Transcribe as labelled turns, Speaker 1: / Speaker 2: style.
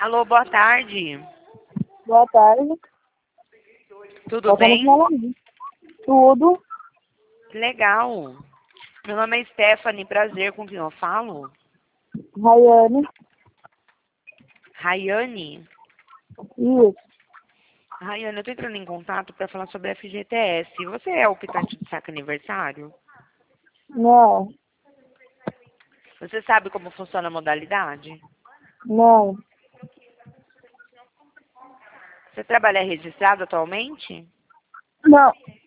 Speaker 1: Alô, boa tarde.
Speaker 2: Boa tarde.
Speaker 1: Tudo bem?
Speaker 2: Tudo.
Speaker 1: Legal. Meu nome é Stephanie, prazer, com quem eu falo?
Speaker 2: Rayane.
Speaker 1: Rayane?
Speaker 2: Isso.
Speaker 1: Rayane, eu tô entrando em contato para falar sobre a FGTS. Você é optante de saque aniversário?
Speaker 2: Não.
Speaker 1: Você sabe como funciona a modalidade?
Speaker 2: Não.
Speaker 1: Você trabalha registrado atualmente?
Speaker 2: Não.